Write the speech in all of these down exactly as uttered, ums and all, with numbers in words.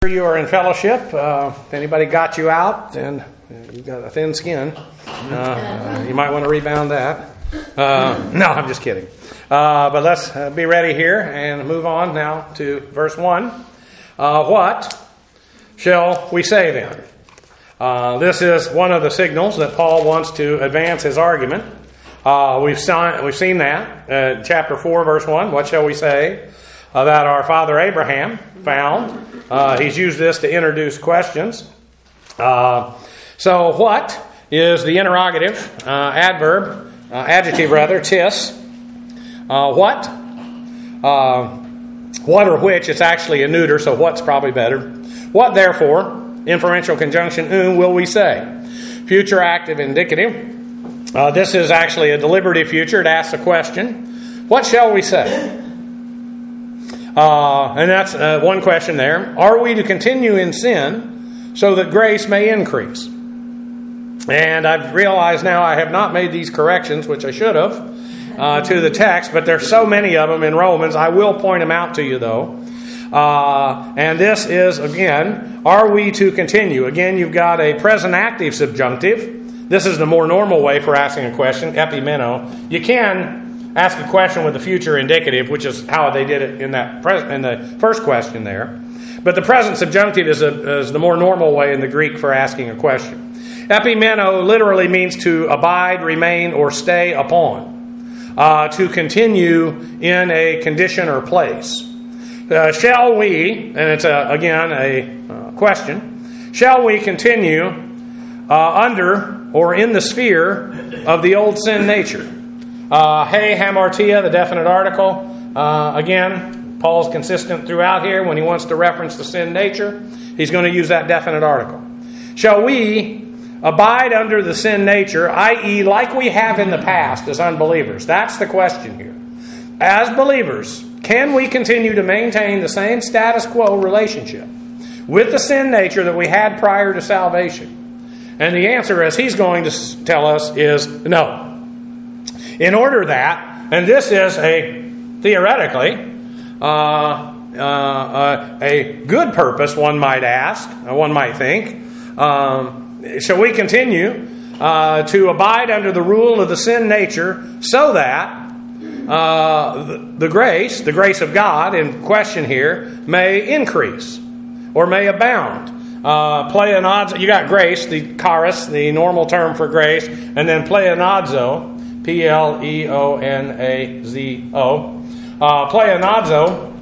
You are in fellowship. Uh, if anybody got you out, then you've got a thin skin. Uh, uh, you might want to rebound that. Uh, no, I'm just kidding. Uh, but let's uh, be ready here and move on now to verse one. Uh, what shall we say then? Uh, this is one of the signals that Paul wants to advance his argument. Uh, we've, seen, we've seen that. Uh, chapter four, verse one. What shall we say? Uh, that our father Abraham found. Uh, he's used this to introduce questions. Uh, so what is the interrogative, uh, adverb, uh, adjective rather, tis? Uh, what? Uh, what or which, it's actually a neuter, so what's probably better. What therefore, inferential conjunction um, will we say? Future active indicative. Uh, this is actually a deliberative future. It asks a question. What shall we say? Uh, and that's uh, one question there. Are we to continue in sin so that grace may increase? And I've realized now I have not made these corrections, which I should have, uh, to the text, but there's so many of them in Romans. I will point them out to you, though. Uh, and this is, again, are we to continue? Again, you've got a present active subjunctive. This is the more normal way for asking a question, epimeno. You can ask a question with the future indicative, which is how they did it in that pres- in the first question there. But the present subjunctive is, a, is the more normal way in the Greek for asking a question. Epimeno literally means to abide, remain, or stay upon. Uh, to continue in a condition or place. Uh, shall we, and it's a, again a uh, question, shall we continue uh, under or in the sphere of the old sin nature? Uh, hey, hamartia, the definite article. Uh, again, Paul's consistent throughout here. When he wants to reference the sin nature, he's going to use that definite article. Shall we abide under the sin nature, that is like we have in the past as unbelievers? That's the question here. As believers, can we continue to maintain the same status quo relationship with the sin nature that we had prior to salvation? And the answer, as he's going to tell us, is no. In order that, and this is a, theoretically, uh, uh, uh, a good purpose, one might ask, one might think, um, shall we continue uh, to abide under the rule of the sin nature so that uh, the, the grace, the grace of God in question here, may increase or may abound? Uh, pleonazo, you got grace, the charis, the normal term for grace, and then pleonazo, P L E O N A Z O. Uh, pleonazo.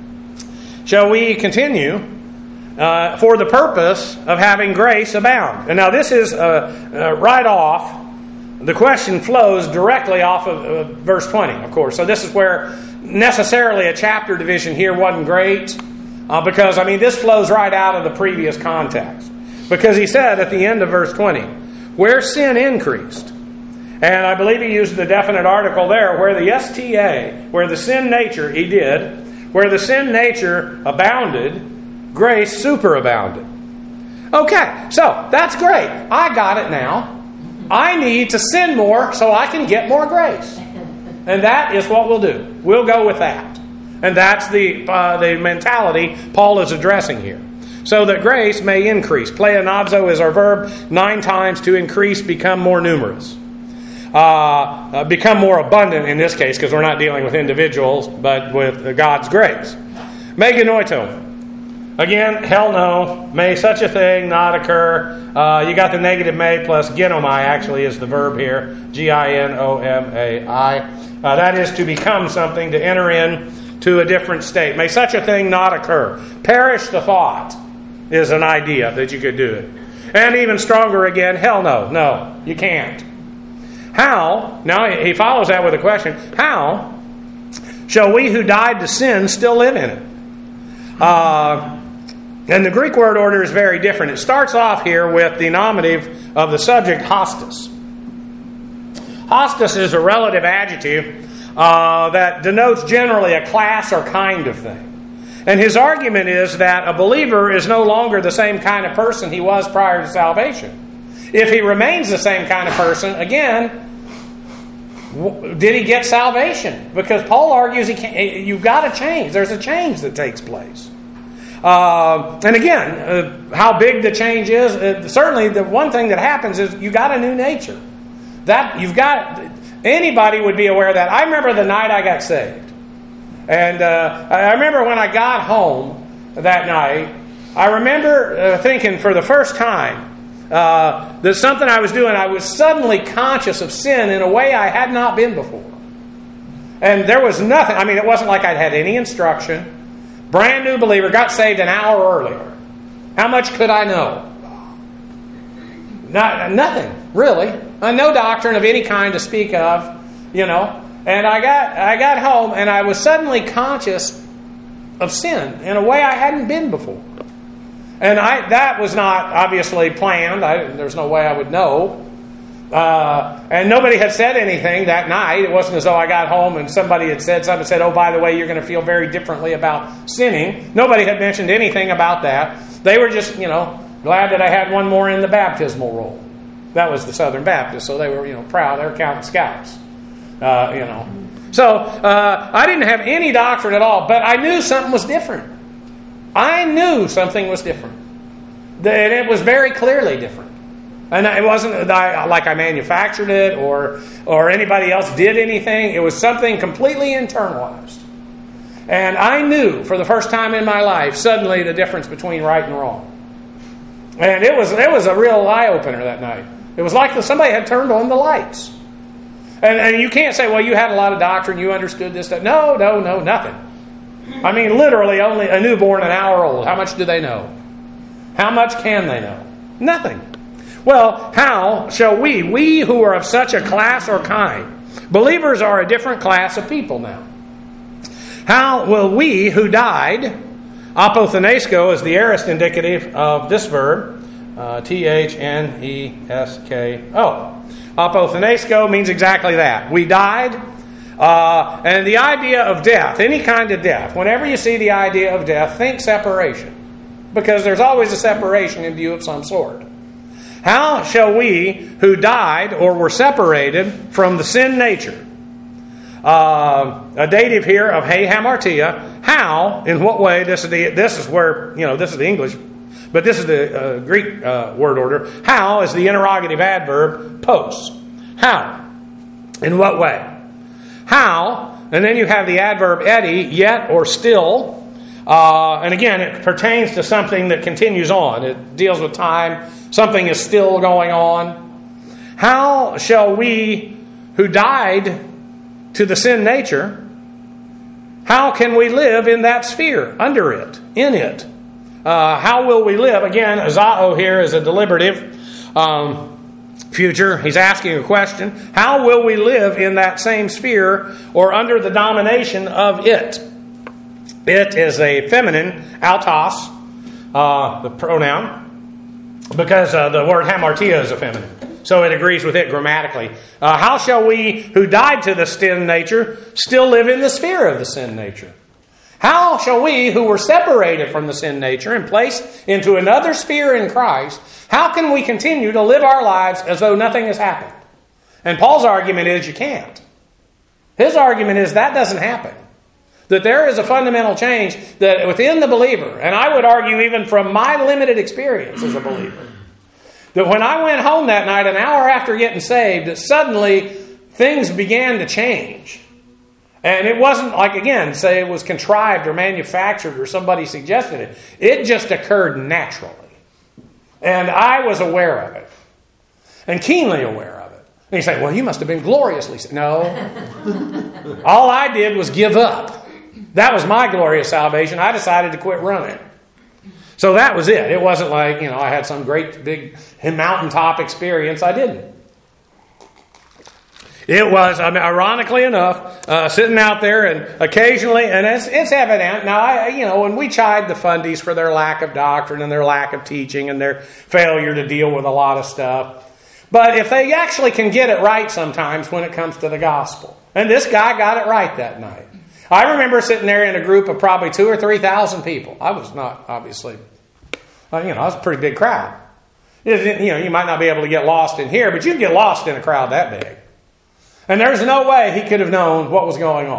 Shall we continue uh, for the purpose of having grace abound? And now this is uh, uh, right off. The question flows directly off of uh, verse twenty, of course. So this is where necessarily a chapter division here wasn't great. Uh, because, I mean, this flows right out of the previous context. Because he said at the end of verse twenty, where sin increased. And I believe he used the definite article there, where the S T A, where the sin nature, he did, where the sin nature abounded, grace superabounded. Okay, so that's great. I got it now. I need to sin more so I can get more grace. And that is what we'll do. We'll go with that. And that's the uh, the mentality Paul is addressing here. So that grace may increase. Pleonazo is our verb, nine times to increase, become more numerous. Uh, uh, become more abundant in this case, because we're not dealing with individuals, but with uh, God's grace. Meganoito. Again, hell no. May such a thing not occur. Uh, you got the negative may plus genomai actually is the verb here. G I N O M A I. Uh, that is to become something, to enter in to a different state. May such a thing not occur. Perish the thought is an idea that you could do it. And even stronger again, hell no. No, you can't. How, now he follows that with a question, how shall we who died to sin still live in it? Uh, and the Greek word order is very different. It starts off here with the nominative of the subject, hostis. Hostis is a relative adjective uh, that denotes generally a class or kind of thing. And his argument is that a believer is no longer the same kind of person he was prior to salvation. If he remains the same kind of person, again, did he get salvation? Because Paul argues he can't, you've got to change. There's a change that takes place. Uh, Uh, and again, uh, how big the change is, uh, certainly the one thing that happens is you got a new nature. That you've got, anybody would be aware of that. I remember the night I got saved. And uh, I remember when I got home that night, I remember uh, thinking for the first time uh, that something I was doing, I was suddenly conscious of sin in a way I had not been before. And there was nothing, I mean, it wasn't like I'd had any instruction. Brand new believer, got saved an hour earlier. How much could I know? Not, nothing, really. Uh, no doctrine of any kind to speak of, you know. And I got I got home and I was suddenly conscious of sin in a way I hadn't been before. And I that was not obviously planned. I, there's no way I would know. Uh, and nobody had said anything that night. It wasn't as though I got home and somebody had said something, said, oh, by the way, you're going to feel very differently about sinning. Nobody had mentioned anything about that. They were just, you know, glad that I had one more in the baptismal roll. That was the Southern Baptist, so they were, you know, proud. They were counting scalps, uh, you know. So uh, I didn't have any doctrine at all, but I knew something was different. I knew something was different. And it was very clearly different. And it wasn't like I manufactured it or or anybody else did anything. It was something completely internalized. And I knew for the first time in my life suddenly the difference between right and wrong. And it was it was a real eye-opener that night. It was like somebody had turned on the lights. And, and you can't say, well, you had a lot of doctrine, you understood this, that. No, no, no, nothing. I mean, literally only a newborn an hour old. How much do they know? How much can they know? Nothing. Well, how shall we, we who are of such a class or kind, believers are a different class of people now. How will we who died, apothenesko is the aorist indicative of this verb, uh, T H N E S K O. Apothenesko means exactly that. We died, uh, and the idea of death, any kind of death, whenever you see the idea of death, think separation. Because there's always a separation in view of some sort. How shall we who died or were separated from the sin nature, uh, a dative here of hey hamartia, how, in what way, this is the this is where, you know, this is the English, but this is the uh, Greek uh, word order. How is the interrogative adverb post. How? In what way? How, and then you have the adverb edi, yet or still. Uh, and again, it pertains to something that continues on. It deals with time. Something is still going on. How shall we who died to the sin nature, how can we live in that sphere, under it, in it? Uh, how will we live? Again, azao here is a deliberative um, future. He's asking a question. How will we live in that same sphere or under the domination of it? It is a feminine, autos, uh, the pronoun, because uh, the word hamartia is a feminine. So it agrees with it grammatically. Uh, how shall we who died to the sin nature still live in the sphere of the sin nature? How shall we who were separated from the sin nature and placed into another sphere in Christ, how can we continue to live our lives as though nothing has happened? And Paul's argument is you can't. His argument is that doesn't happen. That there is a fundamental change that within the believer, and I would argue even from my limited experience as a believer, that when I went home that night, an hour after getting saved, that suddenly things began to change. And it wasn't like, again, say it was contrived or manufactured or somebody suggested it. It just occurred naturally. And I was aware of it. And keenly aware of it. And you say, well, you must have been gloriously saved. No. All I did was give up. That was my glorious salvation. I decided to quit running. So that was it. It wasn't like, you know, I had some great big mountaintop experience. I didn't. It was, I mean, ironically enough, uh, sitting out there and occasionally, and it's, it's evident. Now, I, you know, when we chide the fundies for their lack of doctrine and their lack of teaching and their failure to deal with a lot of stuff. But if they actually can get it right sometimes when it comes to the gospel. And this guy got it right that night. I remember sitting there in a group of probably two or three thousand people. I was not, obviously, uh, you know, I was a pretty big crowd. It, you know, you might not be able to get lost in here, but you can get lost in a crowd that big. And there's no way he could have known what was going on.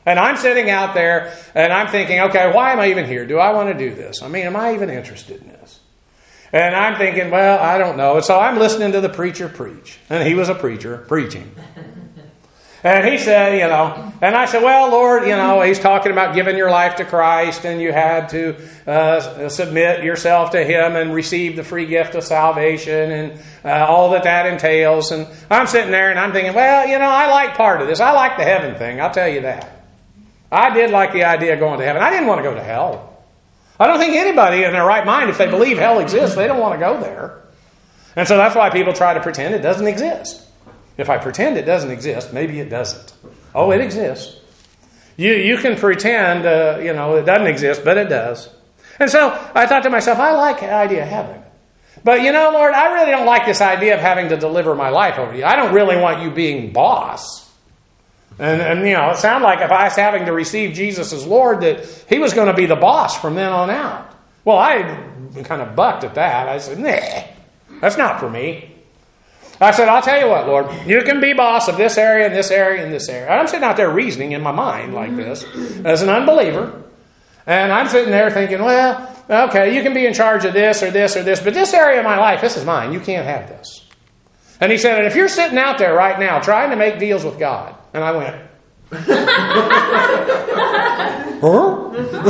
And I'm sitting out there and I'm thinking, okay, why am I even here? Do I want to do this? I mean, am I even interested in this? And I'm thinking, well, I don't know. And so I'm listening to the preacher preach. And he was a preacher preaching. And he said, you know, and I said, well, Lord, you know, he's talking about giving your life to Christ and you had to uh, submit yourself to Him and receive the free gift of salvation and uh, all that that entails. And I'm sitting there and I'm thinking, well, you know, I like part of this. I like the heaven thing. I'll tell you that. I did like the idea of going to heaven. I didn't want to go to hell. I don't think anybody in their right mind, if they believe hell exists, they don't want to go there. And so that's why people try to pretend it doesn't exist. If I pretend it doesn't exist, maybe it doesn't. Oh, it exists. You you can pretend, uh, you know, it doesn't exist, but it does. And so I thought to myself, I like the idea of heaven. But, you know, Lord, I really don't like this idea of having to deliver my life over to you. I don't really want you being boss. And, and, you know, it sounded like if I was having to receive Jesus as Lord, that He was going to be the boss from then on out. Well, I kind of bucked at that. I said, nah, that's not for me. I said, I'll tell you what, Lord, you can be boss of this area and this area and this area. I'm sitting out there reasoning in my mind like this as an unbeliever. And I'm sitting there thinking, well, okay, you can be in charge of this or this or this, but this area of my life, this is mine. You can't have this. And he said, and if you're sitting out there right now trying to make deals with God, and I went, huh?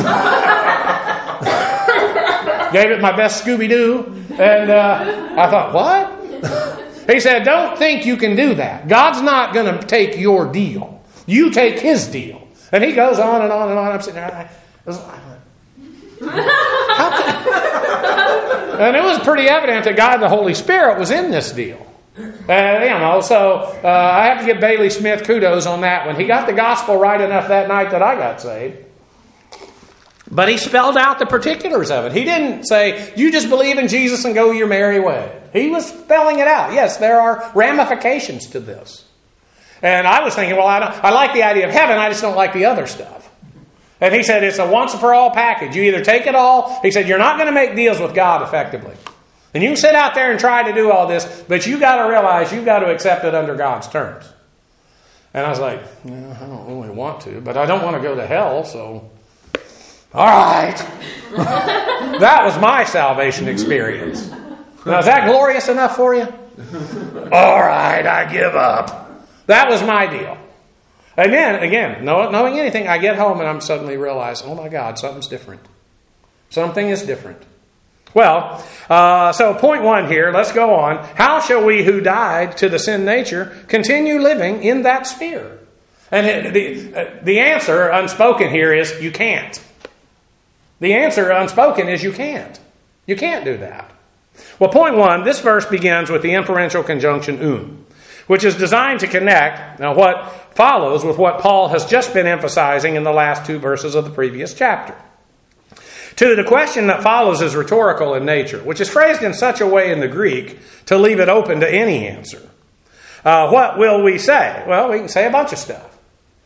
Gave it my best Scooby-Doo, and uh, I thought, what? He said, don't think you can do that. God's not going to take your deal. You take His deal. And he goes on and on and on. I'm sitting there, I was like, how can... And it was pretty evident that God the Holy Spirit was in this deal. Uh, you know, so uh, I have to give Bailey Smith kudos on that one. He got the gospel right enough that night that I got saved. But he spelled out the particulars of it. He didn't say, you just believe in Jesus and go your merry way. He was spelling it out. Yes, there are ramifications to this. And I was thinking, well, I, don't, I like the idea of heaven, I just don't like the other stuff. And he said, it's a once-for-all package. You either take it all. He said, you're not going to make deals with God effectively. And you can sit out there and try to do all this, but you got to realize you've got to accept it under God's terms. And I was like, yeah, I don't really want to, but I don't want to go to hell, so... All right. That was my salvation experience. Now, is that glorious enough for you? All right, I give up. That was my deal. And then, again, knowing anything, I get home and I'm suddenly realize, oh my God, something's different. Something is different. Well, uh, so point one here, let's go on. How shall we who died to the sin nature continue living in that sphere? And it, the, uh, the answer unspoken here is you can't. The answer unspoken is you can't. You can't do that. Well, point one, this verse begins with the inferential conjunction um, which is designed to connect now what follows with what Paul has just been emphasizing in the last two verses of the previous chapter. To the question that follows is rhetorical in nature, which is phrased in such a way in the Greek to leave it open to any answer. Uh, what will we say? Well, we can say a bunch of stuff.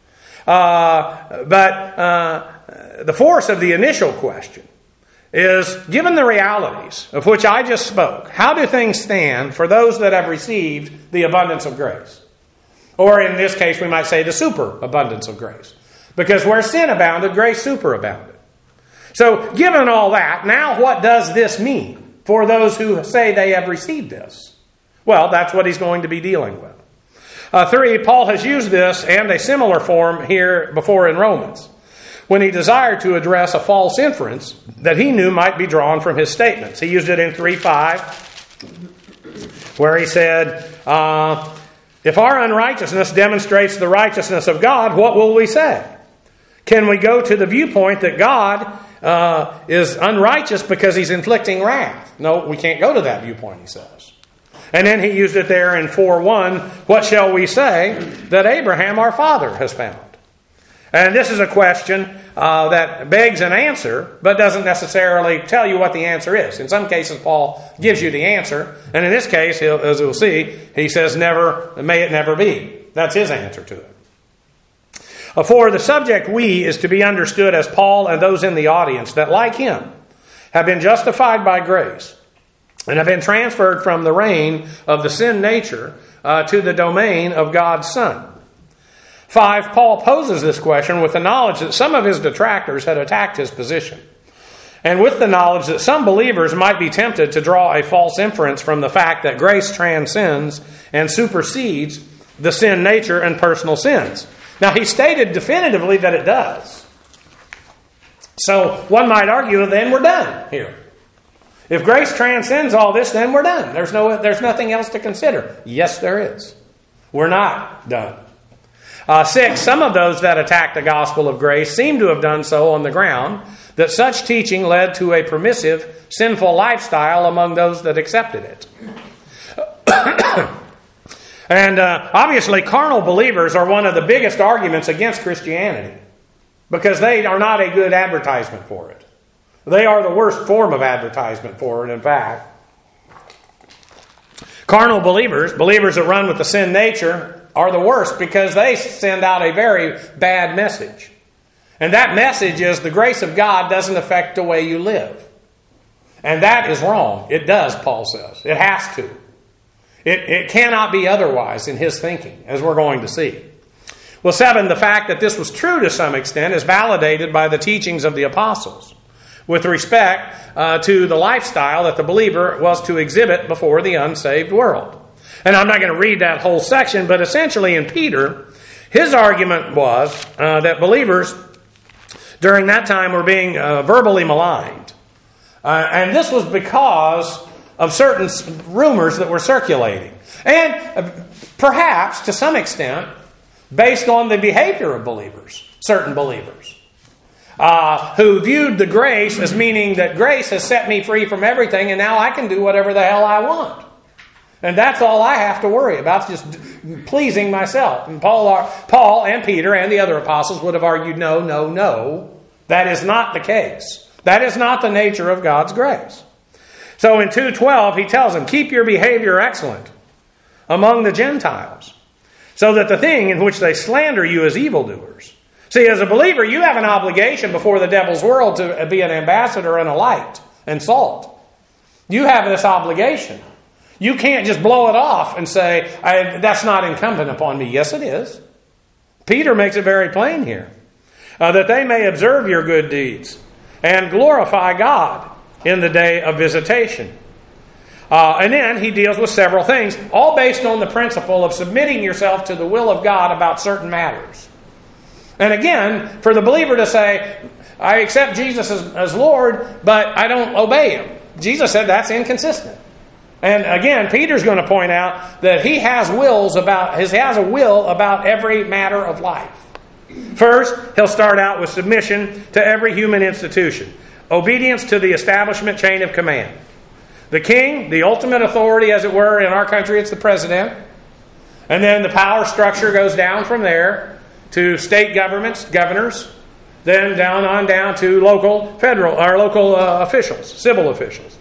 Uh, but uh, the force of the initial question is, given the realities of which I just spoke, how do things stand for those that have received the abundance of grace? Or in this case, we might say the superabundance of grace. Because where sin abounded, grace superabounded. So, given all that, now what does this mean for those who say they have received this? Well, that's what he's going to be dealing with. Uh, three, Paul has used this and a similar form here before in Romans, when he desired to address a false inference that he knew might be drawn from his statements. He used it in three five, where he said, uh, if our unrighteousness demonstrates the righteousness of God, what will we say? Can we go to the viewpoint that God uh, is unrighteous because He's inflicting wrath? No, we can't go to that viewpoint, he says. And then he used it there in four one, what shall we say that Abraham our father has found? And this is a question uh, that begs an answer, but doesn't necessarily tell you what the answer is. In some cases, Paul gives you the answer. And in this case, he'll, as we'll see, he says, "Never, may it never be." That's his answer to it. Uh, for the subject we is to be understood as Paul and those in the audience that, like him, have been justified by grace and have been transferred from the reign of the sin nature uh, to the domain of God's Son. Five, Paul poses this question with the knowledge that some of his detractors had attacked his position, and with the knowledge that some believers might be tempted to draw a false inference from the fact that grace transcends and supersedes the sin nature and personal sins. Now, he stated definitively that it does. So one might argue, then we're done here. If grace transcends all this, then we're done. There's no, there's nothing else to consider. Yes, there is. We're not done. Uh, six, some of those that attacked the gospel of grace seem to have done so on the ground that such teaching led to a permissive, sinful lifestyle among those that accepted it. And uh, obviously, carnal believers are one of the biggest arguments against Christianity because they are not a good advertisement for it. They are the worst form of advertisement for it, in fact. Carnal believers, believers that run with the sin nature, are the worst because they send out a very bad message. And that message is the grace of God doesn't affect the way you live. And that is wrong. It does, Paul says. It has to. It, it cannot be otherwise in his thinking, as we're going to see. Well, seven, the fact that this was true to some extent is validated by the teachings of the apostles with respect uh, to the lifestyle that the believer was to exhibit before the unsaved world. And I'm not going to read that whole section, but essentially in Peter, his argument was uh, that believers during that time were being uh, verbally maligned. Uh, and this was because of certain rumors that were circulating. And uh, perhaps, to some extent, based on the behavior of believers, certain believers, uh, who viewed the grace as meaning that grace has set me free from everything and now I can do whatever the hell I want. And that's all I have to worry about, just pleasing myself. And Paul, Paul and Peter and the other apostles would have argued, no, no, no. That is not the case. That is not the nature of God's grace. So in two twelve, he tells them, keep your behavior excellent among the Gentiles, so that the thing in which they slander you as evildoers. See, as a believer, you have an obligation before the devil's world to be an ambassador and a light and salt. You have this obligation. You can't just blow it off and say, that's not incumbent upon me. Yes, it is. Peter makes it very plain here. Uh, that they may observe your good deeds and glorify God in the day of visitation. Uh, and then he deals with several things, all based on the principle of submitting yourself to the will of God about certain matters. And again, for the believer to say, I accept Jesus as, as Lord, but I don't obey Him. Jesus said that's inconsistent. And again, Peter's going to point out that he has wills about, he has a will about every matter of life. First, he'll start out with submission to every human institution. Obedience to the establishment chain of command. The king, the ultimate authority, as it were, in our country, it's the president. And then the power structure goes down from there to state governments, governors, then down on down to local, federal, or local uh, officials, civil officials.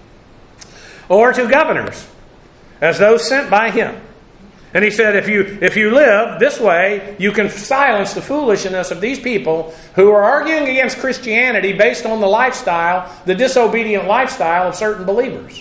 Or to governors, as those sent by him. And he said, if you if you live this way, you can silence the foolishness of these people who are arguing against Christianity based on the lifestyle, the disobedient lifestyle of certain believers.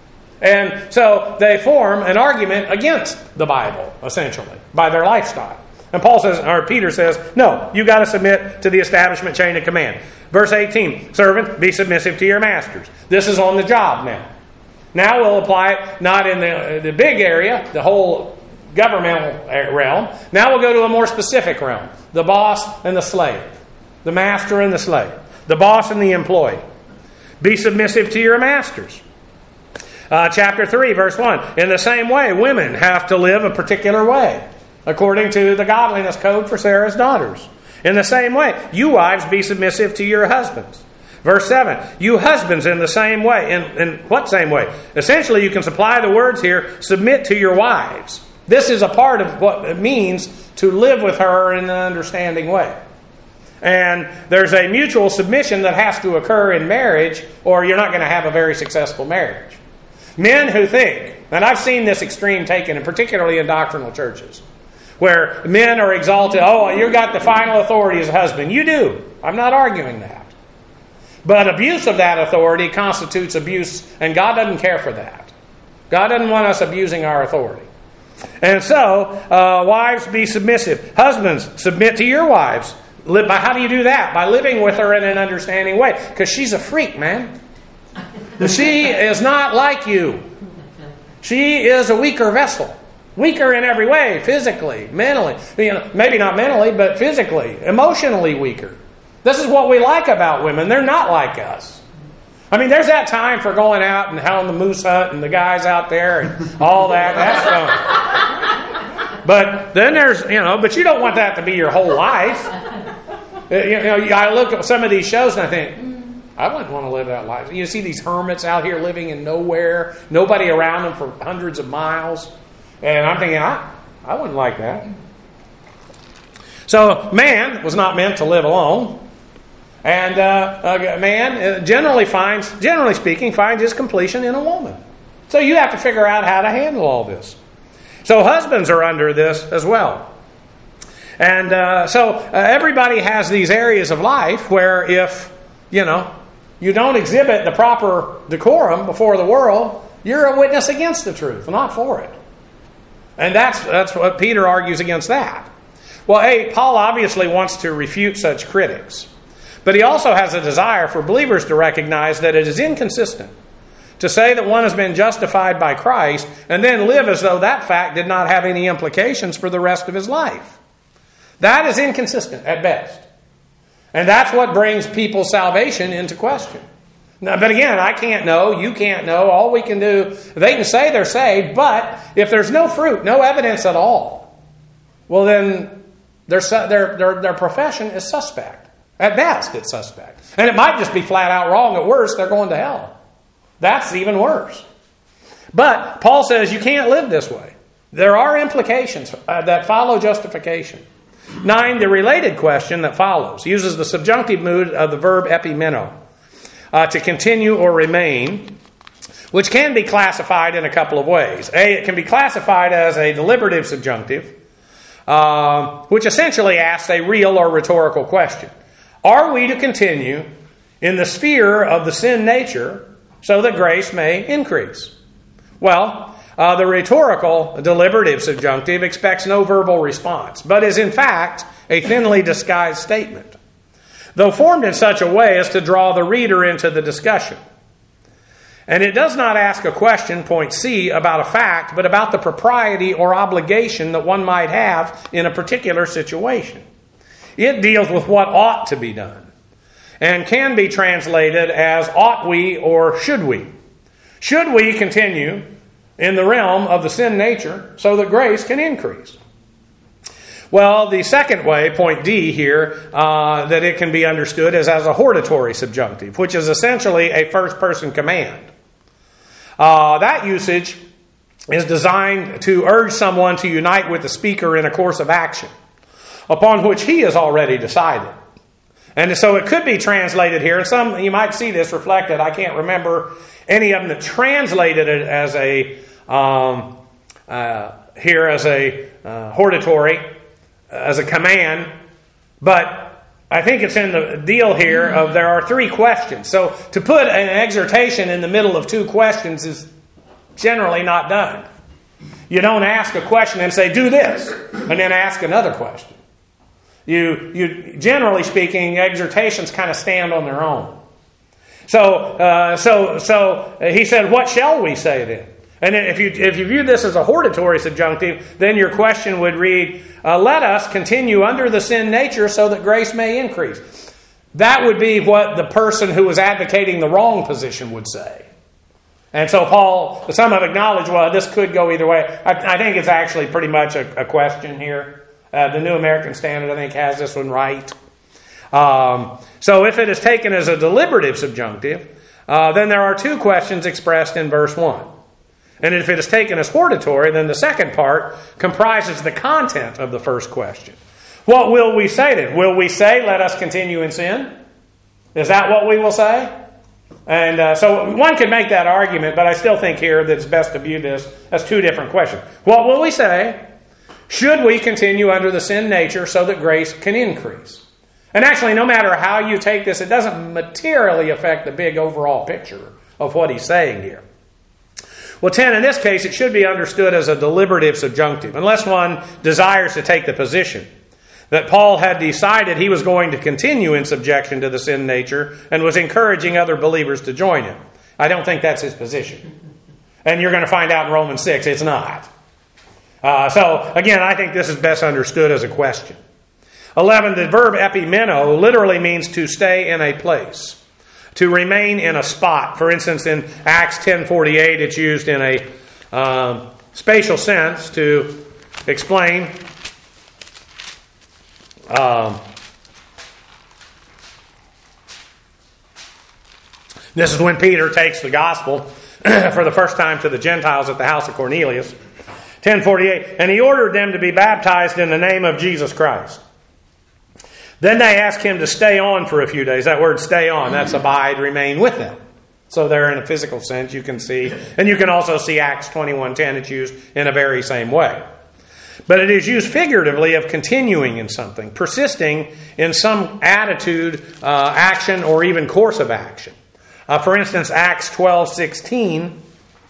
And so they form an argument against the Bible, essentially, by their lifestyle. And Paul says, or Peter says, no, you got to submit to the establishment chain of command. Verse eighteen, servant, be submissive to your masters. This is on the job now. Now we'll apply it not in the, the big area, the whole governmental realm. Now we'll go to a more specific realm. The boss and the slave. The master and the slave. The boss and the employee. Be submissive to your masters. Uh, chapter three, verse one. In the same way, women have to live a particular way, according to the godliness code for Sarah's daughters. In the same way, you wives, be submissive to your husbands. Verse seven, you husbands in the same way. In, in what same way? Essentially, you can supply the words here, submit to your wives. This is a part of what it means to live with her in an understanding way. And there's a mutual submission that has to occur in marriage, or you're not going to have a very successful marriage. Men who think, and I've seen this extreme taken, and particularly in doctrinal churches, where men are exalted, oh, you got the final authority as a husband. You do. I'm not arguing that. But abuse of that authority constitutes abuse, and God doesn't care for that. God doesn't want us abusing our authority. And so, uh, wives, be submissive. Husbands, submit to your wives. Live by, how do you do that? By living with her in an understanding way. Because she's a freak, man. She is not like you. She is a weaker vessel. Weaker in every way, physically, mentally. You know, maybe not mentally, but physically, emotionally weaker. This is what we like about women. They're not like us. I mean, there's that time for going out and having the moose hunt and the guys out there and all that. That's fun. But then there's, you know, but you don't want that to be your whole life. You know, I look at some of these shows and I think, I wouldn't want to live that life. You see these hermits out here living in nowhere, nobody around them for hundreds of miles. And I'm thinking, I, I wouldn't like that. So man was not meant to live alone. And uh, a man generally finds, generally speaking, finds his completion in a woman. So you have to figure out how to handle all this. So husbands are under this as well. And uh, so uh, everybody has these areas of life where if, you know, you don't exhibit the proper decorum before the world, you're a witness against the truth, not for it. And that's that's what Peter argues against that. Well, hey, Paul obviously wants to refute such critics. But he also has a desire for believers to recognize that it is inconsistent to say that one has been justified by Christ and then live as though that fact did not have any implications for the rest of his life. That is inconsistent at best. And that's what brings people's salvation into question. Now, but again, I can't know, you can't know. All we can do, they can say they're saved, but if there's no fruit, no evidence at all, well then their, their, their, their profession is suspect. At best, it's suspect. And it might just be flat out wrong. At worst, they're going to hell. That's even worse. But Paul says you can't live this way. There are implications uh, that follow justification. Nine, the related question that follows uses the subjunctive mood of the verb epimeno, uh, to continue or remain, which can be classified in a couple of ways. A, it can be classified as a deliberative subjunctive, uh, which essentially asks a real or rhetorical question. Are we to continue in the sphere of the sin nature so that grace may increase? Well, uh, the rhetorical deliberative subjunctive expects no verbal response, but is in fact a thinly disguised statement, though formed in such a way as to draw the reader into the discussion. And it does not ask a question, point C, about a fact, but about the propriety or obligation that one might have in a particular situation. It deals with what ought to be done and can be translated as ought we or should we. Should we continue in the realm of the sin nature so that grace can increase? Well, the second way, point D here, uh, that it can be understood is as a hortatory subjunctive, which is essentially a first-person command. Uh, that usage is designed to urge someone to unite with the speaker in a course of action upon which he has already decided. And so it could be translated here, and some you might see this reflected. I can't remember any of them that translated it as a um, uh, here as a uh, hortatory, as a command, but I think it's in the deal here of there are three questions. So to put an exhortation in the middle of two questions is generally not done. You don't ask a question and say, do this, and then ask another question. You, you generally speaking, exhortations kind of stand on their own. So, uh, so, so he said, "What shall we say then?" And if you if you view this as a hortatory subjunctive, then your question would read, uh, "Let us continue under the sin nature, so that grace may increase." That would be what the person who was advocating the wrong position would say. And so Paul, some have acknowledged, well, this could go either way. I, I think it's actually pretty much a, a question here. Uh, the New American Standard, I think, has this one right. Um, so if it is taken as a deliberative subjunctive, uh, then there are two questions expressed in verse one. And if it is taken as hortatory, then the second part comprises the content of the first question. What will we say then? Will we say, let us continue in sin? Is that what we will say? And uh, so one could make that argument, but I still think here that it's best to view this as two different questions. What will we say? Should we continue under the sin nature so that grace can increase? And actually, no matter how you take this, it doesn't materially affect the big overall picture of what he's saying here. Well, ten, in this case, it should be understood as a deliberative subjunctive, unless one desires to take the position that Paul had decided he was going to continue in subjection to the sin nature and was encouraging other believers to join him. I don't think that's his position. And you're going to find out in Romans six, it's not. Uh, so, again, I think this is best understood as a question. eleven, the verb epimeno literally means to stay in a place, to remain in a spot. For instance, in Acts ten forty-eight, it's used in a um, spatial sense to explain um, this is when Peter takes the gospel for the first time to the Gentiles at the house of Cornelius. ten forty-eight, and he ordered them to be baptized in the name of Jesus Christ. Then they asked him to stay on for a few days. That word stay on, that's abide, remain with them. So there in a physical sense you can see. And you can also see Acts twenty-one ten. It's used in a very same way. But it is used figuratively of continuing in something, persisting in some attitude, uh, action, or even course of action. Uh, for instance, Acts twelve sixteen.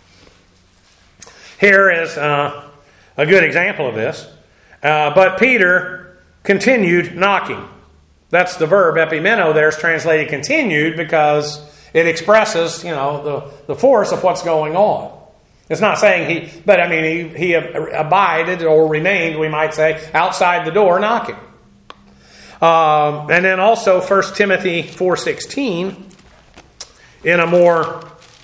Here is uh, a good example of this. Uh, but Peter continued knocking. That's the verb epimeno there is translated continued because it expresses, you know, the, the force of what's going on. It's not saying he, but I mean, he, he abided or remained, we might say, outside the door knocking. Um, and then also First Timothy four sixteen, in a more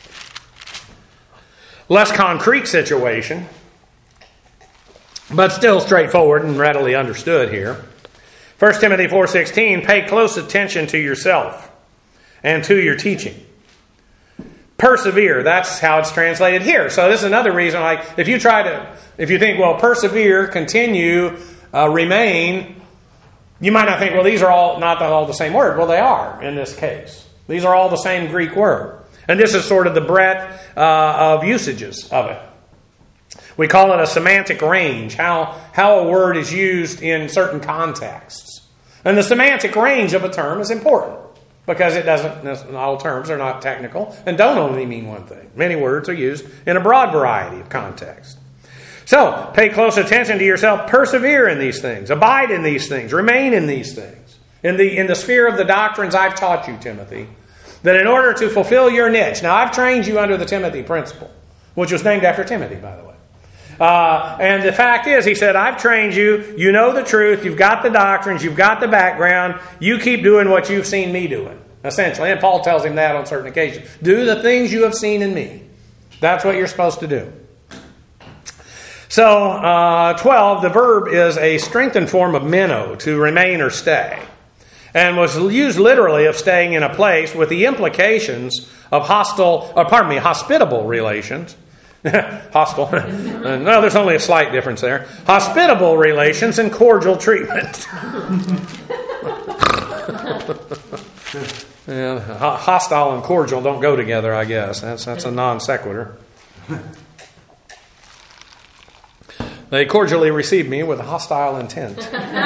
less concrete situation, but still straightforward and readily understood here. First Timothy four sixteen, pay close attention to yourself and to your teaching. Persevere, that's how it's translated here. So this is another reason, like, if you try to, if you think, well, persevere, continue, uh, remain, you might not think, well, these are all not all the same word. Well, they are in this case. These are all the same Greek word. And this is sort of the breadth uh, of usages of it. We call it a semantic range, how, how a word is used in certain contexts. And the semantic range of a term is important because it doesn't, all terms are not technical and don't only mean one thing. Many words are used in a broad variety of contexts. So, pay close attention to yourself, persevere in these things, abide in these things, remain in these things. In the, in the sphere of the doctrines I've taught you, Timothy, that in order to fulfill your niche, now I've trained you under the Timothy principle, which was named after Timothy, by the way. Uh, and the fact is, he said, I've trained you, you know the truth, you've got the doctrines, you've got the background, you keep doing what you've seen me doing, essentially. And Paul tells him that on certain occasions. Do the things you have seen in me. That's what you're supposed to do. So, uh, twelve, the verb is a strengthened form of meno, to remain or stay, and was used literally of staying in a place with the implications of hostile, or pardon me, hospitable relations. Hostile. No, there's only a slight difference there. Hospitable relations and cordial treatment. Yeah, hostile and cordial don't go together, I guess. That's that's a non sequitur. They cordially received me with a hostile intent.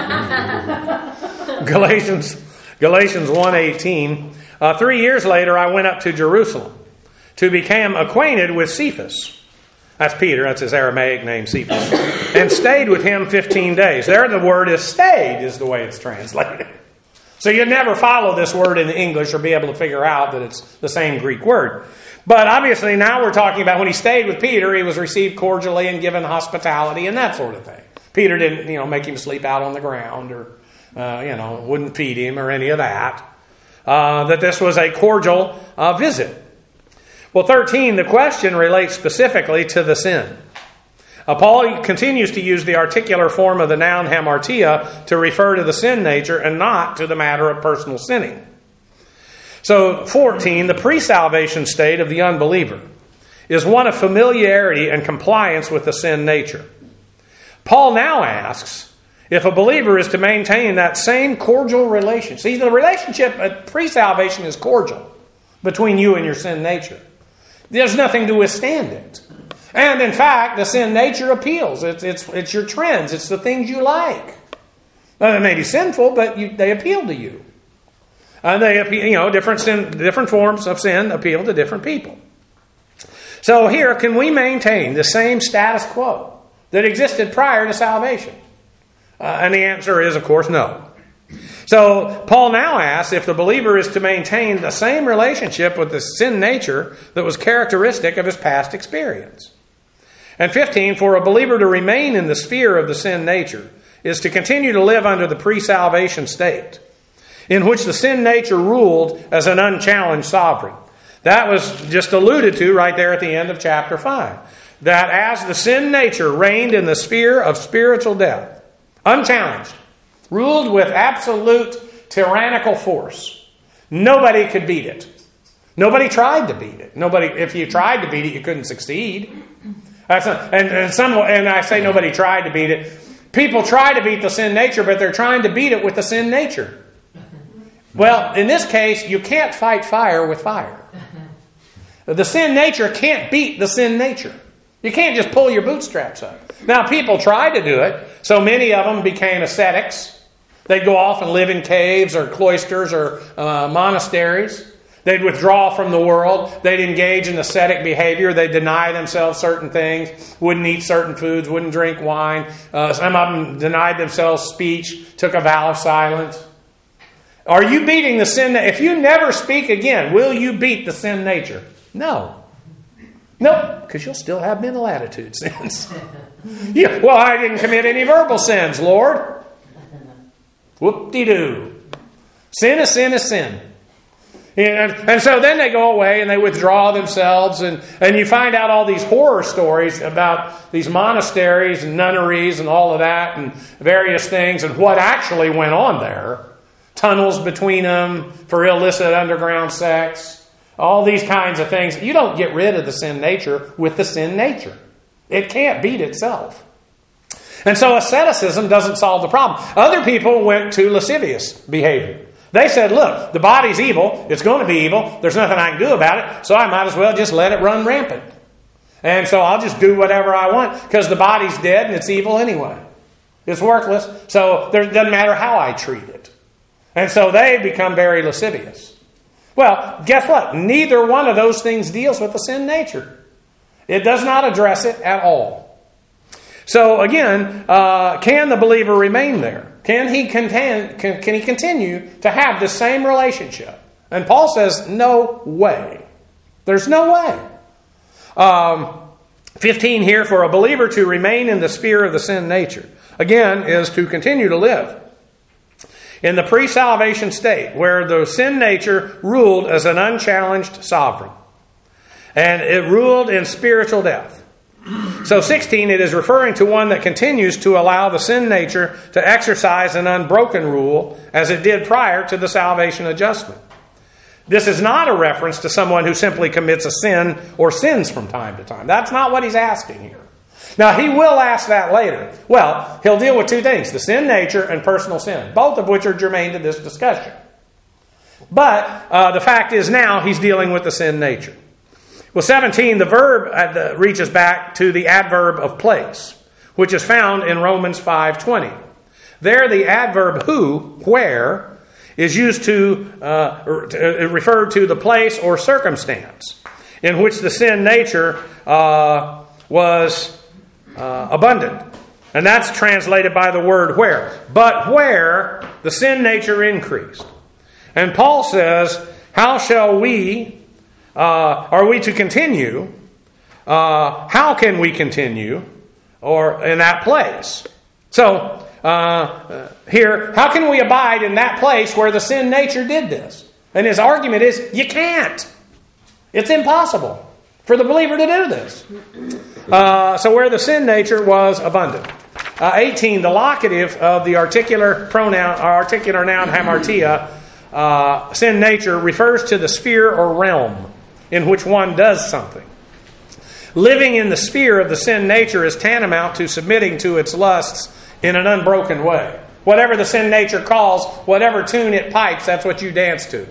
Galatians Galatians one eighteen. Uh, three years later, I went up to Jerusalem to become acquainted with Cephas. That's Peter, that's his Aramaic name, Cephas. And stayed with him fifteen days. There the word is stayed, is the way it's translated. So you'd never follow this word in English or be able to figure out that it's the same Greek word. But obviously now we're talking about when he stayed with Peter, he was received cordially and given hospitality and that sort of thing. Peter didn't, you know, make him sleep out on the ground or, uh, you know, wouldn't feed him or any of that. Uh, that this was a cordial uh, visit. Well, thirteen, the question relates specifically to the sin. Uh, Paul continues to use the articular form of the noun hamartia to refer to the sin nature and not to the matter of personal sinning. So, fourteen, the pre-salvation state of the unbeliever is one of familiarity and compliance with the sin nature. Paul now asks if a believer is to maintain that same cordial relationship. See, the relationship at pre-salvation is cordial between you and your sin nature. There's nothing to withstand it. And in fact, the sin nature appeals. It's, it's, it's your trends. It's the things you like. Now, they may be sinful, but you, they appeal to you. And they appeal, you know, different sin, different forms of sin appeal to different people. So here, can we maintain the same status quo that existed prior to salvation? Uh, and the answer is, of course, no. So Paul now asks if the believer is to maintain the same relationship with the sin nature that was characteristic of his past experience. And fifteen, for a believer to remain in the sphere of the sin nature is to continue to live under the pre-salvation state, in which the sin nature ruled as an unchallenged sovereign. That was just alluded to right there at the end of chapter five. That as the sin nature reigned in the sphere of spiritual death, unchallenged, ruled with absolute tyrannical force, nobody could beat it. Nobody tried to beat it. Nobody, if you tried to beat it, you couldn't succeed. That's not, and, and, some, and I say nobody tried to beat it. People try to beat the sin nature, but they're trying to beat it with the sin nature. Well, in this case, you can't fight fire with fire. The sin nature can't beat the sin nature. You can't just pull your bootstraps up. Now, people tried to do it, so many of them became ascetics. They'd go off and live in caves or cloisters or uh, monasteries. They'd withdraw from the world. They'd engage in ascetic behavior. They'd deny themselves certain things, wouldn't eat certain foods, wouldn't drink wine. Uh, some of them denied themselves speech, took a vow of silence. Are you beating the sin? If you never speak again, will you beat the sin nature? No. Nope, because you'll still have mental attitude sins. Yeah, well, I didn't commit any verbal sins, Lord. Whoop-de-doo. Sin is sin is sin. And, and so then they go away and they withdraw themselves, and, and you find out all these horror stories about these monasteries and nunneries and all of that and various things and what actually went on there. Tunnels between them for illicit underground sex. All these kinds of things. You don't get rid of the sin nature with the sin nature. It can't beat itself. And so asceticism doesn't solve the problem. Other people went to lascivious behavior. They said, look, the body's evil. It's going to be evil. There's nothing I can do about it. So I might as well just let it run rampant. And so I'll just do whatever I want because the body's dead and it's evil anyway. It's worthless. So it doesn't matter how I treat it. And so they become very lascivious. Well, guess what? Neither one of those things deals with the sin nature. It does not address it at all. So again, uh, can the believer remain there? Can he contend, can, can he continue to have the same relationship? And Paul says, no way. There's no way. Um, fifteen here, for a believer to remain in the sphere of the sin nature, again, is to continue to live in the pre-salvation state where the sin nature ruled as an unchallenged sovereign. And it ruled in spiritual death. So sixteen, it is referring to one that continues to allow the sin nature to exercise an unbroken rule as it did prior to the salvation adjustment. This is not a reference to someone who simply commits a sin or sins from time to time. That's not what he's asking here. Now, he will ask that later. Well, he'll deal with two things, the sin nature and personal sin, both of which are germane to this discussion. But uh, the fact is now he's dealing with the sin nature. Well, seventeen, the verb uh, the, reaches back to the adverb of place, which is found in Romans five twenty. There, the adverb who, where, is used to, uh, to uh, refer to the place or circumstance in which the sin nature uh, was uh, abundant. And that's translated by the word where. But where the sin nature increased. And Paul says, how shall we... Uh, are we to continue? Uh, how can we continue? Or in that place? So, uh, here, how can we abide in that place where the sin nature did this? And his argument is, you can't. It's impossible for the believer to do this. Uh, so where the sin nature was abundant. Uh, eighteen, the locative of the articular pronoun, or articular noun hamartia, uh, sin nature, refers to the sphere or realm in which one does something. Living in the sphere of the sin nature is tantamount to submitting to its lusts in an unbroken way. Whatever the sin nature calls, whatever tune it pipes, that's what you dance to.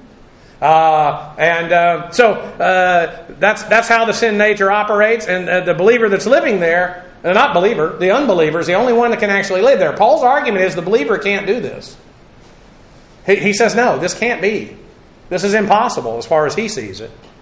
Uh, and uh, so uh, that's that's how the sin nature operates. And uh, the believer that's living there, the not believer, the unbeliever, is the only one that can actually live there. Paul's argument is the believer can't do this. He, he says, no, this can't be. This is impossible as far as he sees it.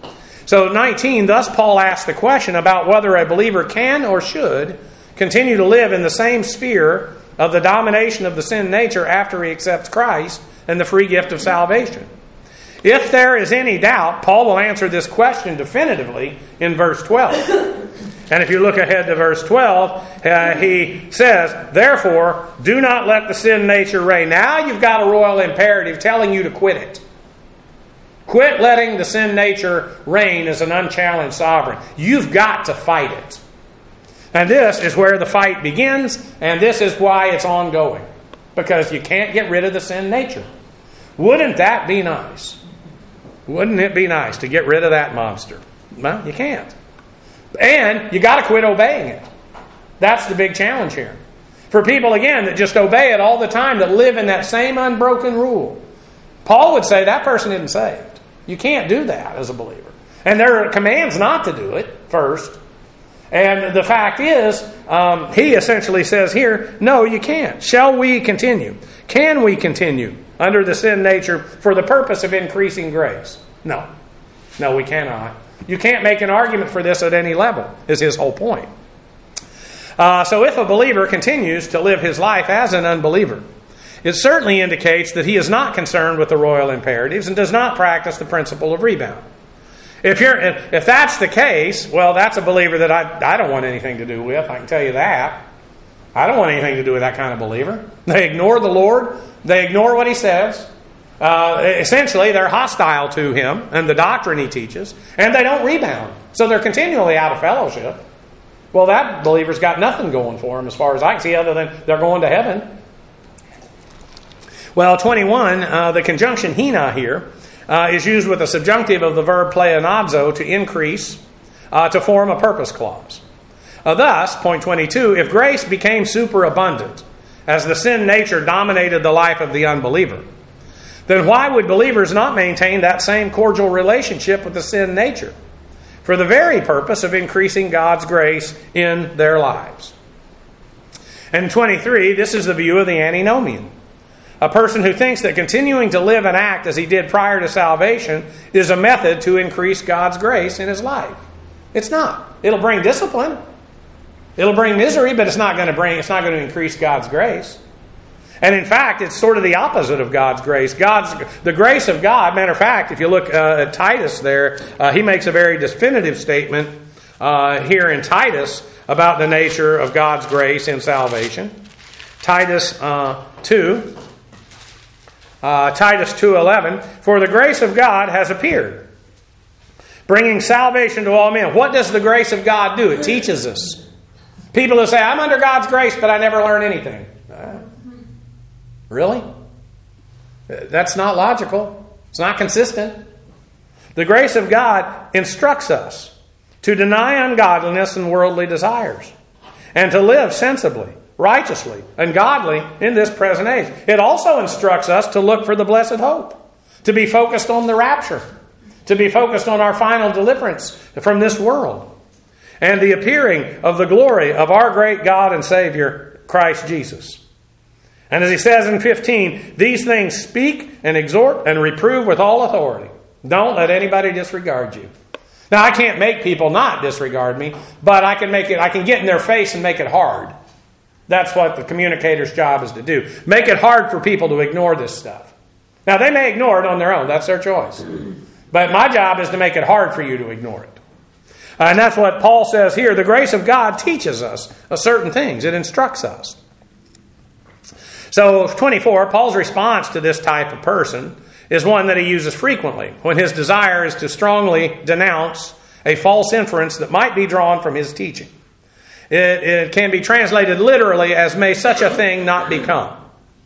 So nineteen, thus Paul asks the question about whether a believer can or should continue to live in the same sphere of the domination of the sin nature after he accepts Christ and the free gift of salvation. If there is any doubt, Paul will answer this question definitively in verse twelve. And if you look ahead to verse twelve, uh, he says, therefore, do not let the sin nature reign. Now you've got a royal imperative telling you to quit it. Quit letting the sin nature reign as an unchallenged sovereign. You've got to fight it. And this is where the fight begins, and this is why it's ongoing. Because you can't get rid of the sin nature. Wouldn't that be nice? Wouldn't it be nice to get rid of that monster? Well, you can't. And you got to quit obeying it. That's the big challenge here. For people, again, that just obey it all the time, that live in that same unbroken rule. Paul would say that person isn't saved. You can't do that as a believer. And there are commands not to do it first. And the fact is, um, he essentially says here, no, you can't. Shall we continue? Can we continue under the sin nature for the purpose of increasing grace? No. No, we cannot. You can't make an argument for this at any level, is his whole point. Uh, so if a believer continues to live his life as an unbeliever, it certainly indicates that he is not concerned with the royal imperatives and does not practice the principle of rebound. If you're, if that's the case, well, that's a believer that I, I don't want anything to do with. I can tell you that. I don't want anything to do with that kind of believer. They ignore the Lord. They ignore what He says. Uh, essentially, they're hostile to Him and the doctrine He teaches, and they don't rebound. So they're continually out of fellowship. Well, that believer's got nothing going for him as far as I can see, other than they're going to heaven. Well, twenty-one, uh, the conjunction hina here uh, is used with the subjunctive of the verb pleonazo to increase, uh, to form a purpose clause. Uh, thus, point twenty-two, if grace became superabundant as the sin nature dominated the life of the unbeliever, then why would believers not maintain that same cordial relationship with the sin nature for the very purpose of increasing God's grace in their lives? And twenty-three, this is the view of the antinomian. A person who thinks that continuing to live and act as he did prior to salvation is a method to increase God's grace in his life. It's not. It'll bring discipline. It'll bring misery, but it's not going to bring, it's not going to increase God's grace. And in fact, it's sort of the opposite of God's grace. God's the grace of God, matter of fact, if you look uh, at Titus there, uh, he makes a very definitive statement uh, here in Titus about the nature of God's grace in salvation. Titus uh, two. Uh, Titus two eleven, for the grace of God has appeared, bringing salvation to all men. What does the grace of God do? It teaches us. People who say, I'm under God's grace, but I never learn anything. Uh, really? That's not logical. It's not consistent. The grace of God instructs us to deny ungodliness and worldly desires, and to live sensibly, righteously, and godly in this present age. It also instructs us to look for the blessed hope, to be focused on the rapture, to be focused on our final deliverance from this world, and the appearing of the glory of our great God and Savior, Christ Jesus. And as he says in fifteen, these things speak and exhort and reprove with all authority. Don't let anybody disregard you. Now, I can't make people not disregard me, but I can make it. I can get in their face and make it hard. That's what the communicator's job is to do. Make it hard for people to ignore this stuff. Now, they may ignore it on their own. That's their choice. But my job is to make it hard for you to ignore it. Uh, and that's what Paul says here. The grace of God teaches us certain things. It instructs us. So, twenty-four, Paul's response to this type of person is one that he uses frequently when his desire is to strongly denounce a false inference that might be drawn from his teaching. It, it can be translated literally as may such a thing not become.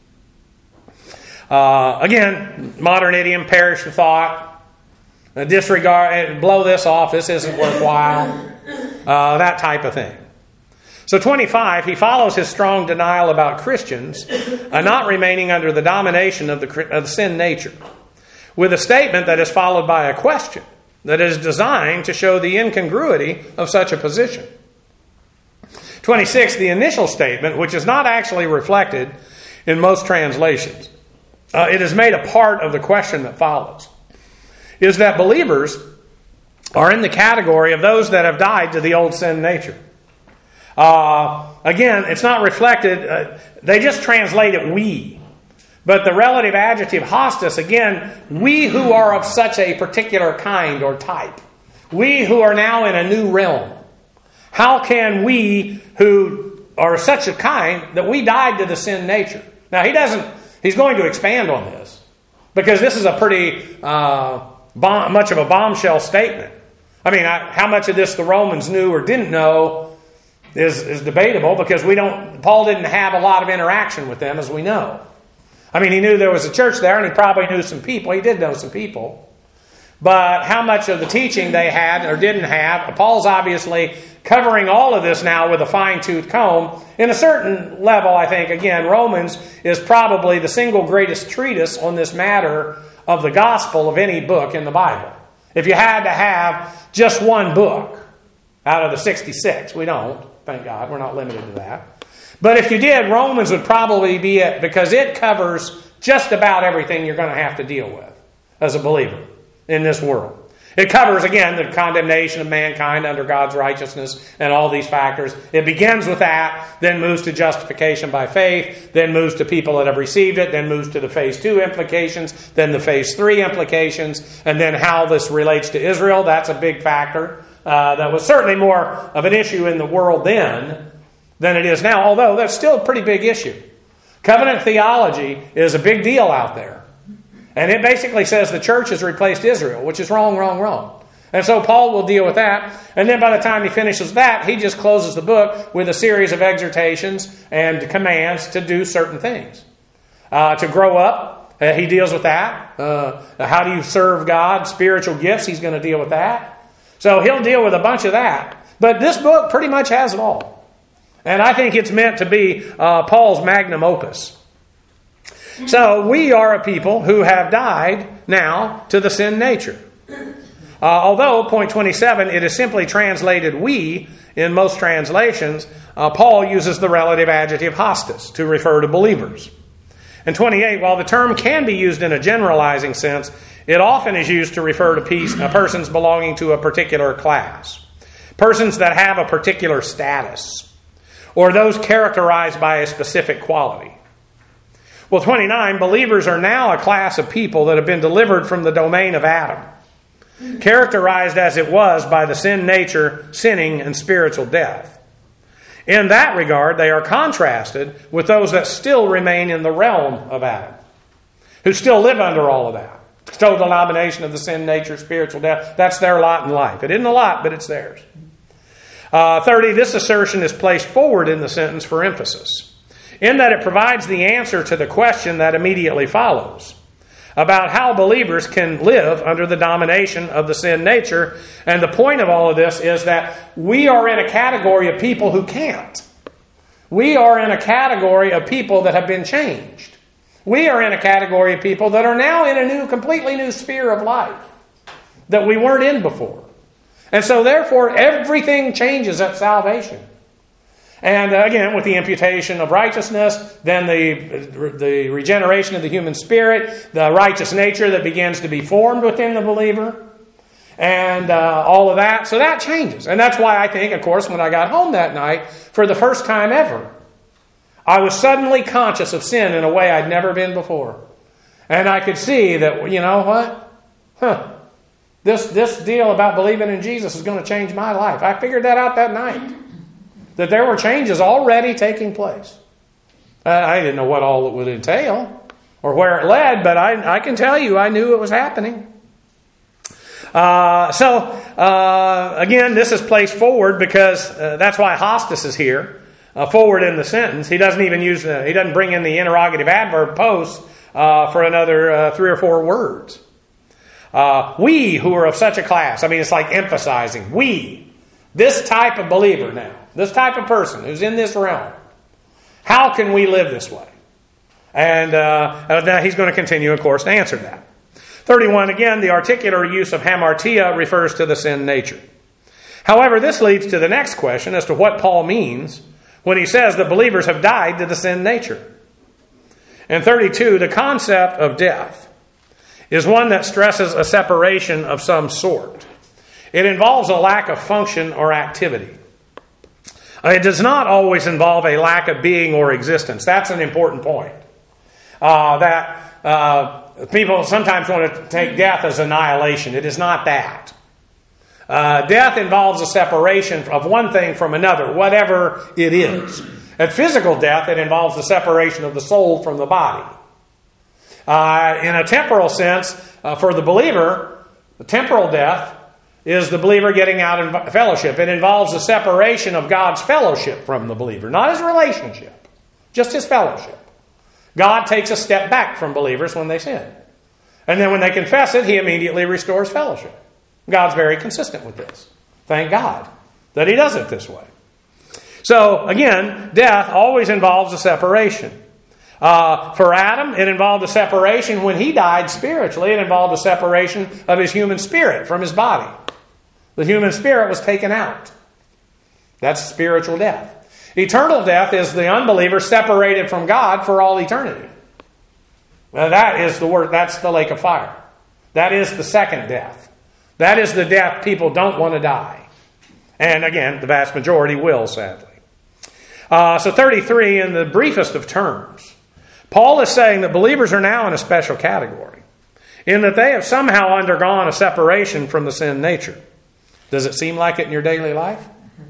Uh, again, modern idiom, perish the thought, disregard, blow this off, this isn't worthwhile, uh, that type of thing. So twenty-five, he follows his strong denial about Christians uh, not remaining under the domination of the, of the sin nature with a statement that is followed by a question that is designed to show the incongruity of such a position. twenty-six, the initial statement, which is not actually reflected in most translations, uh, it is made a part of the question that follows, is that believers are in the category of those that have died to the old sin nature. Uh, again, it's not reflected. Uh, they just translate it we. But the relative adjective hostis, again, we who are of such a particular kind or type. We who are now in a new realm. How can we who are such a kind that we died to the sin nature? Now, he doesn't, he's going to expand on this because this is a pretty uh, bomb, much of a bombshell statement. I mean, I, how much of this the Romans knew or didn't know is, is debatable because we don't, Paul didn't have a lot of interaction with them as we know. I mean, he knew there was a church there and he probably knew some people. He did know some people. But how much of the teaching they had or didn't have, Paul's obviously covering all of this now with a fine-tooth comb. In a certain level, I think, again, Romans is probably the single greatest treatise on this matter of the gospel of any book in the Bible. If you had to have just one book out of the sixty-six, we don't, thank God, we're not limited to that. But if you did, Romans would probably be it because it covers just about everything you're going to have to deal with as a believer in this world. It covers, again, the condemnation of mankind under God's righteousness and all these factors. It begins with that, then moves to justification by faith, then moves to people that have received it, then moves to the phase two implications, then the phase three implications, and then how this relates to Israel. That's a big factor. Uh, that was certainly more of an issue in the world then than it is now, although that's still a pretty big issue. Covenant theology is a big deal out there. And it basically says the church has replaced Israel, which is wrong, wrong, wrong. And so Paul will deal with that. And then by the time he finishes that, he just closes the book with a series of exhortations and commands to do certain things. Uh, to grow up, uh, he deals with that. Uh, how do you serve God? Spiritual gifts, he's going to deal with that. So he'll deal with a bunch of that. But this book pretty much has it all. And I think it's meant to be uh, Paul's magnum opus. So we are a people who have died now to the sin nature. Uh, although, point twenty-seven, it is simply translated we in most translations, uh, Paul uses the relative adjective hostis to refer to believers. And twenty-eight, while the term can be used in a generalizing sense, it often is used to refer to peace, uh, persons belonging to a particular class. Persons that have a particular status. Or those characterized by a specific quality. Well, twenty-nine, believers are now a class of people that have been delivered from the domain of Adam, characterized as it was by the sin nature, sinning, and spiritual death. In that regard, they are contrasted with those that still remain in the realm of Adam, who still live under all of that. Total abomination of the sin nature, spiritual death. That's their lot in life. It isn't a lot, but it's theirs. Uh, thirty, this assertion is placed forward in the sentence for emphasis, in that it provides the answer to the question that immediately follows about how believers can live under the domination of the sin nature. And the point of all of this is that we are in a category of people who can't. We are in a category of people that have been changed. We are in a category of people that are now in a new, completely new sphere of life that we weren't in before. And so therefore, everything changes at salvation. And uh, again, with the imputation of righteousness, then the, the regeneration of the human spirit, the righteous nature that begins to be formed within the believer, and uh, all of that. So that changes. And that's why I think, of course, when I got home that night, for the first time ever, I was suddenly conscious of sin in a way I'd never been before. And I could see that, you know what? Huh. This, this deal about believing in Jesus is going to change my life. I figured that out that night. That there were changes already taking place. Uh, I didn't know what all it would entail or where it led, but I, I can tell you I knew it was happening. Uh, so, uh, again, this is placed forward because uh, that's why hostis is here, uh, forward in the sentence. He doesn't even use the, he doesn't bring in the interrogative adverb post uh, for another uh, three or four words. Uh, we who are of such a class, I mean, it's like emphasizing, we, this type of believer now, this type of person who's in this realm, how can we live this way? And uh, now he's going to continue, of course, to answer that. thirty-one, again, the articular use of hamartia refers to the sin nature. However, this leads to the next question as to what Paul means when he says that believers have died to the sin nature. And thirty-two, the concept of death is one that stresses a separation of some sort. It involves a lack of function or activity. It does not always involve a lack of being or existence. That's an important point. Uh, that uh, people sometimes want to take death as annihilation. It is not that. Uh, death involves a separation of one thing from another, whatever it is. At physical death, it involves the separation of the soul from the body. Uh, in a temporal sense, uh, for the believer, the temporal death is the believer getting out in fellowship. It involves the separation of God's fellowship from the believer, not his relationship, just his fellowship. God takes a step back from believers when they sin. And then when they confess it, he immediately restores fellowship. God's very consistent with this. Thank God that he does it this way. So, again, death always involves a separation. Uh, for Adam, it involved a separation when he died spiritually. It involved a separation of his human spirit from his body. The human spirit was taken out. That's spiritual death. Eternal death is the unbeliever separated from God for all eternity. Now, that is the word. That's the lake of fire. That is the second death. That is the death people don't want to die. And again, the vast majority will, sadly. Uh, so thirty-three, in the briefest of terms, Paul is saying that believers are now in a special category, in that they have somehow undergone a separation from the sin nature. Does it seem like it in your daily life?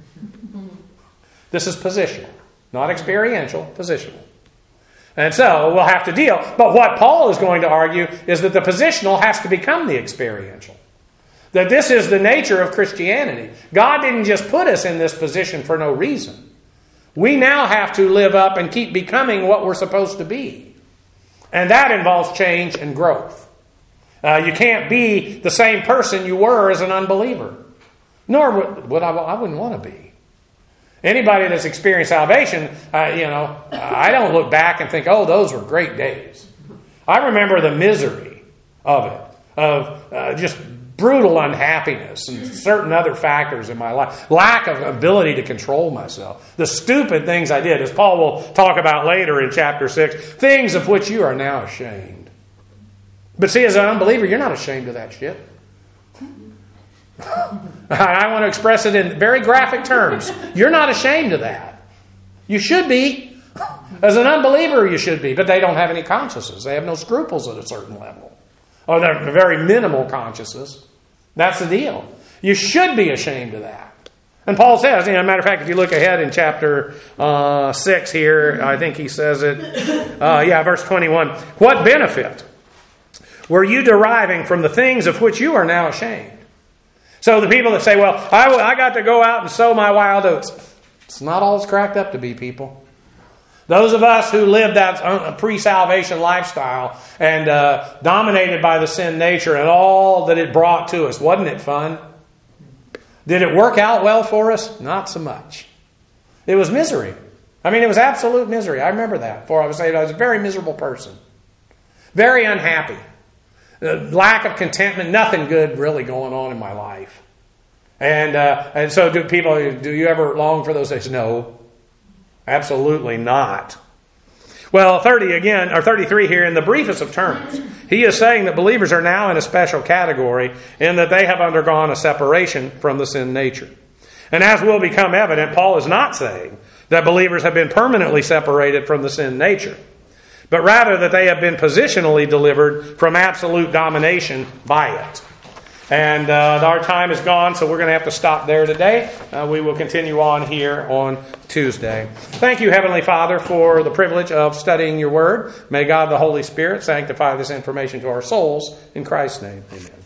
This is positional, not experiential, positional. And so we'll have to deal. But what Paul is going to argue is that the positional has to become the experiential. That this is the nature of Christianity. God didn't just put us in this position for no reason. We now have to live up and keep becoming what we're supposed to be. And that involves change and growth. Uh, you can't be the same person you were as an unbeliever. Nor would, would I, I wouldn't want to be. Anybody that's experienced salvation, uh, you know, I don't look back and think, oh, those were great days. I remember the misery of it, of uh, just brutal unhappiness and certain other factors in my life. Lack of ability to control myself. The stupid things I did, as Paul will talk about later in chapter six, things of which you are now ashamed. But see, as an unbeliever, you're not ashamed of that shit. I want to express it in very graphic terms. You're not ashamed of that. You should be. As an unbeliever, you should be. But they don't have any consciences. They have no scruples at a certain level. Or they're very minimal consciences. That's the deal. You should be ashamed of that. And Paul says, you know, as a matter of fact, if you look ahead in chapter uh, six here, I think he says it. Uh, yeah, verse twenty-one. What benefit were you deriving from the things of which you are now ashamed? So the people that say, well, I, I got to go out and sow my wild oats. It's not all it's cracked up to be, people. Those of us who lived that pre-salvation lifestyle and uh, dominated by the sin nature and all that it brought to us, wasn't it fun? Did it work out well for us? Not so much. It was misery. I mean, it was absolute misery. I remember that. Before I was saved, I was a very miserable person. Very unhappy. The lack of contentment, nothing good really going on in my life. And uh, and so do people, do you ever long for those days? No. Absolutely not. Well, thirty again, or thirty-three here, in the briefest of terms, he is saying that believers are now in a special category in that they have undergone a separation from the sin nature. And as will become evident, Paul is not saying that believers have been permanently separated from the sin nature, but rather that they have been positionally delivered from absolute domination by it. And uh, our time is gone, so we're going to have to stop there today. Uh, we will continue on here on Tuesday. Thank you, Heavenly Father, for the privilege of studying your word. May God the Holy Spirit sanctify this information to our souls. In Christ's name, amen.